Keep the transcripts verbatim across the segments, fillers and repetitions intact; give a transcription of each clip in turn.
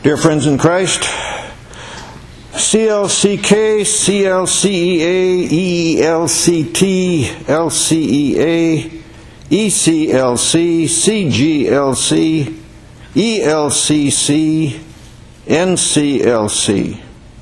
Dear friends in Christ, C L C K, C L C E A, E L C T, L C E A, E C L C, C G L C, E L C C, N C L C.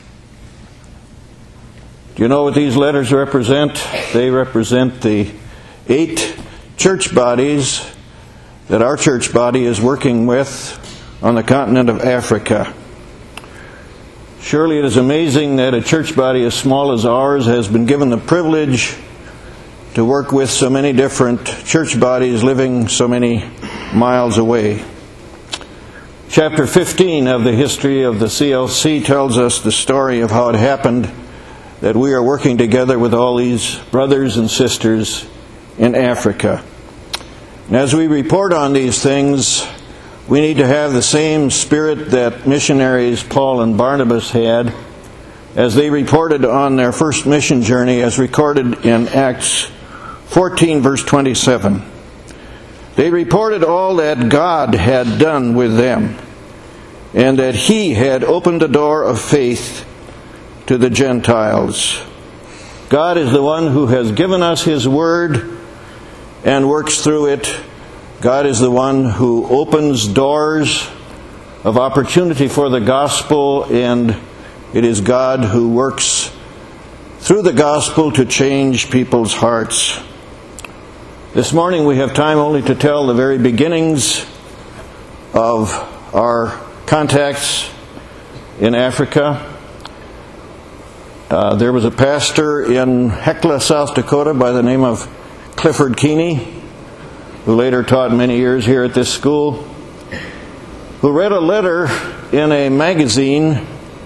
Do you know what these letters represent? They represent the eight church bodies that our church body is working with on the continent of Africa. Surely it is amazing that a church body as small as ours has been given the privilege to work with so many different church bodies living so many miles away. Chapter fifteen of the history of the C L C tells us the story of how it happened that we are working together with all these brothers and sisters in Africa. And as we report on these things, we need to have the same spirit that missionaries Paul and Barnabas had as they reported on their first mission journey, as recorded in Acts fourteen, verse twenty-seven. They reported all that God had done with them, and that He had opened the door of faith to the Gentiles. God is the one who has given us His Word and works through it. God is the one who opens doors of opportunity for the gospel, and it is God who works through the gospel to change people's hearts. This morning we have time only to tell the very beginnings of our contacts in Africa. Uh, there was a pastor in Hecla, South Dakota by the name of Clifford Keeney, who later taught many years here at this school, who read a letter in a magazine,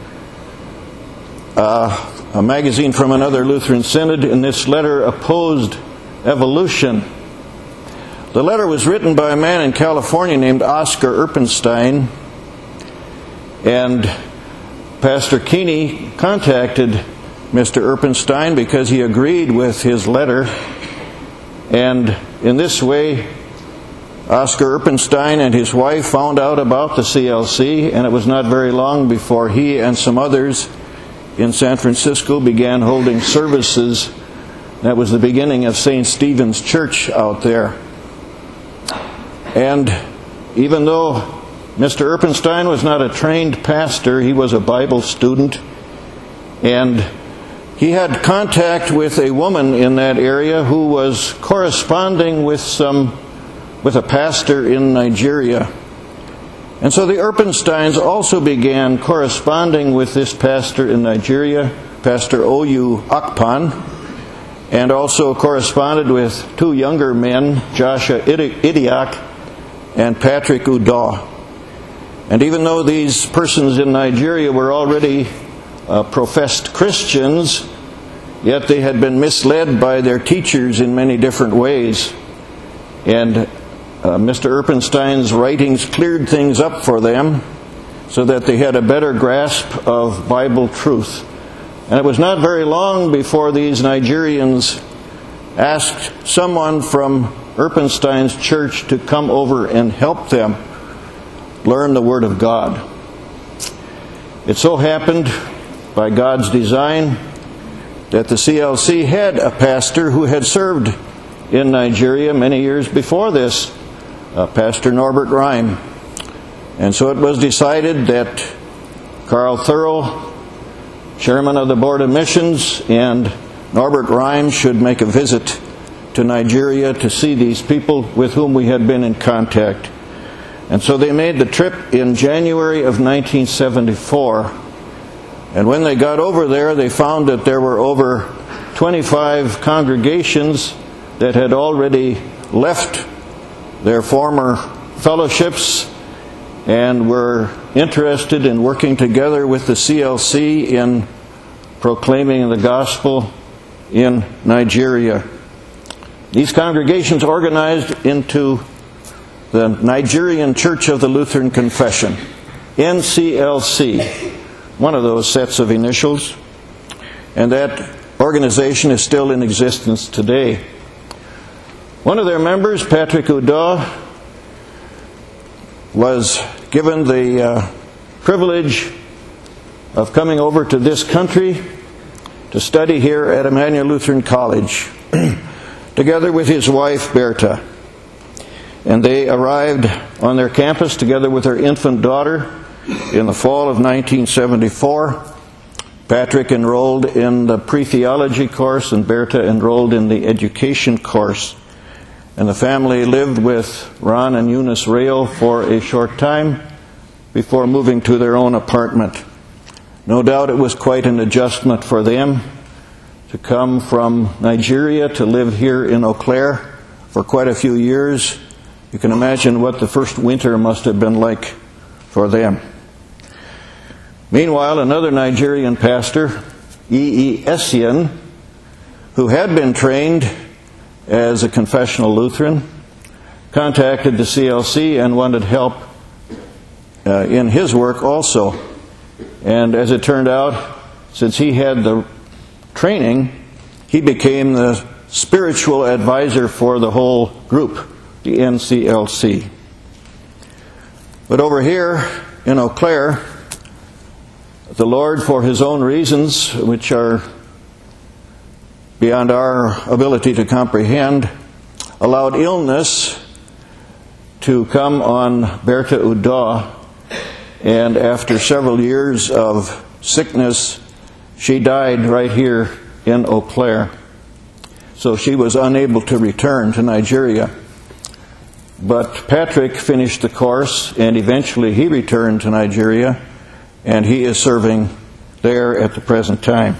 uh, a magazine from another Lutheran synod, and this letter opposed evolution. The letter was written by a man in California named Oscar Erpenstein, and Pastor Keeney contacted Mister Erpenstein because he agreed with his letter. And in this way, Oscar Erpenstein and his wife found out about the C L C, and it was not very long before he and some others in San Francisco began holding services. That was the beginning of Saint Stephen's Church out there. And even though Mister Erpenstein was not a trained pastor, he was a Bible student, and he had contact with a woman in that area who was corresponding with some with a pastor in Nigeria. And so the Erpensteins also began corresponding with this pastor in Nigeria, Pastor O U Akpan, and also corresponded with two younger men, Joshua Idiak and Patrick Udaw. And even though these persons in Nigeria were already Uh, professed Christians, yet they had been misled by their teachers in many different ways. And uh, Mister Erpenstein's writings cleared things up for them so that they had a better grasp of Bible truth. And it was not very long before these Nigerians asked someone from Erpenstein's church to come over and help them learn the Word of God. It so happened, by God's design, that the C L C had a pastor who had served in Nigeria many years before this, uh, Pastor Norbert Rhyme. And so it was decided that Carl Thurl, chairman of the Board of Missions, and Norbert Rhyme should make a visit to Nigeria to see these people with whom we had been in contact. And so they made the trip in January of nineteen seventy-four. And when they got over there, they found that there were over twenty-five congregations that had already left their former fellowships and were interested in working together with the C L C in proclaiming the gospel in Nigeria. These congregations organized into the Nigerian Church of the Lutheran Confession, N C L C. One of those sets of initials, and that organization is still in existence today. One of their members, Patrick Udaw, was given the uh, privilege of coming over to this country to study here at Emmanuel Lutheran College, together with his wife, Berta. And they arrived on their campus together with their infant daughter in the fall of nineteen seventy-four. Patrick enrolled in the pre-theology course and Berta enrolled in the education course. And the family lived with Ron and Eunice Rail for a short time before moving to their own apartment. No doubt it was quite an adjustment for them to come from Nigeria to live here in Eau Claire for quite a few years. You can imagine what the first winter must have been like for them. Meanwhile, another Nigerian pastor, E E Essien, who had been trained as a confessional Lutheran, contacted the C L C and wanted help uh, in his work also. And as it turned out, since he had the training, he became the spiritual advisor for the whole group, the N C L C. But over here in Eau Claire, the Lord, for His own reasons, which are beyond our ability to comprehend, allowed illness to come on Berta Uda, and after several years of sickness, she died right here in Eau Claire. So she was unable to return to Nigeria. But Patrick finished the course, and eventually he returned to Nigeria, and he is serving there at the present time.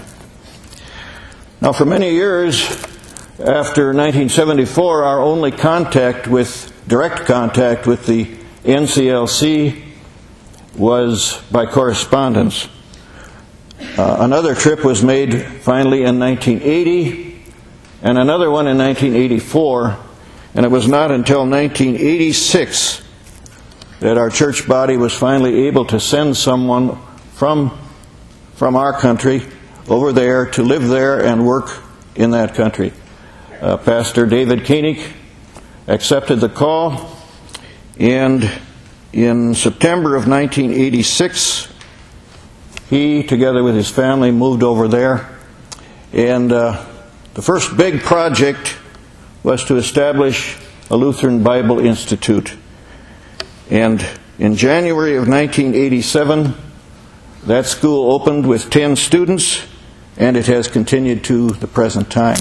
Now, for many years after nineteen seventy-four, our only contact with, direct contact with the N C L C was by correspondence. Uh, another trip was made finally in nineteen eighty, and another one in nineteen eighty-four, and it was not until nineteen eighty-six that our church body was finally able to send someone from, from our country over there to live there and work in that country. Uh, Pastor David Koenig accepted the call, and in September of nineteen eighty-six, he, together with his family, moved over there. And uh, the first big project was to establish a Lutheran Bible Institute. And in January of nineteen eighty-seven, that school opened with ten students, and it has continued to the present time.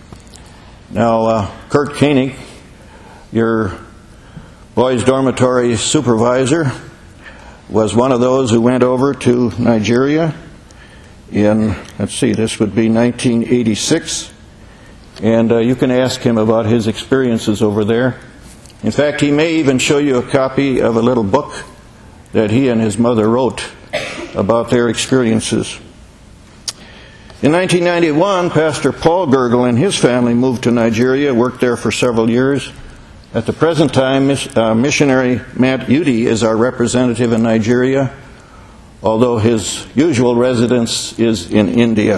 Now, uh, Kurt Koenig, your boys' dormitory supervisor, was one of those who went over to Nigeria in, let's see, this would be nineteen eighty-six. And uh, you can ask him about his experiences over there. In fact, he may even show you a copy of a little book that he and his mother wrote about their experiences. In nineteen ninety-one, Pastor Paul Gergel and his family moved to Nigeria, worked there for several years. At the present time, uh, missionary Matt Udy is our representative in Nigeria, although his usual residence is in India.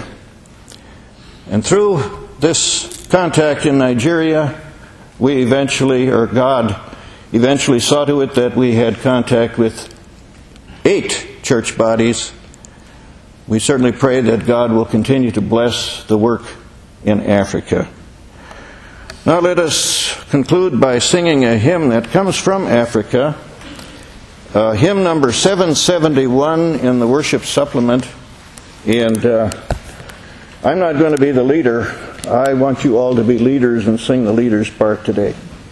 And through this contact in Nigeria, we eventually, or God eventually saw to it that we had contact with eight church bodies. We certainly pray that God will continue to bless the work in Africa. Now let us conclude by singing a hymn that comes from Africa, uh, hymn number seven seventy-one in the worship supplement. And uh, I'm not going to be the leader. I want you all to be leaders and sing the leader's part today.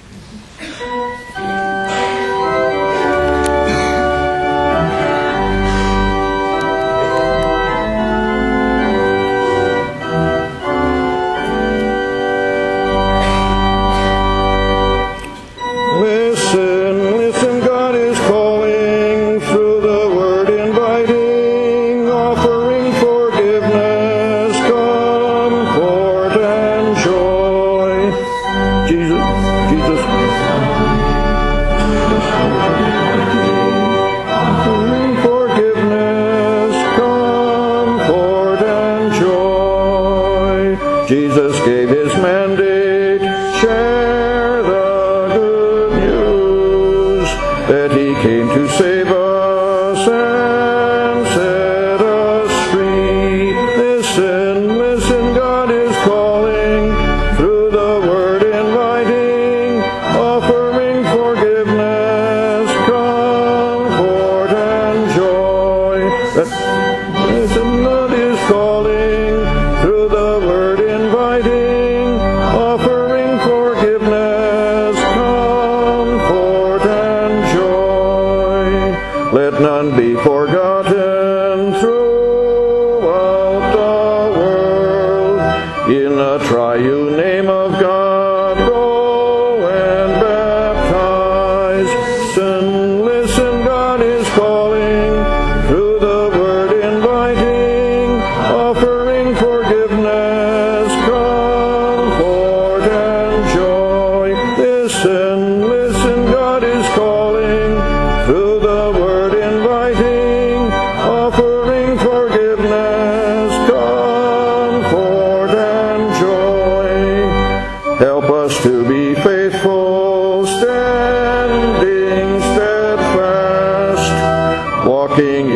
Jesus gave His mandate, share the good news, that He came to save us let none be forgotten throughout the world. In the triune name of God, go and baptize. Listen, listen, God is calling, through the word inviting, offering forgiveness, comfort, and joy. Listen, listen, God is calling, through the word inviting, offering forgiveness, comfort, and joy. Help us to be faithful, standing steadfast, walking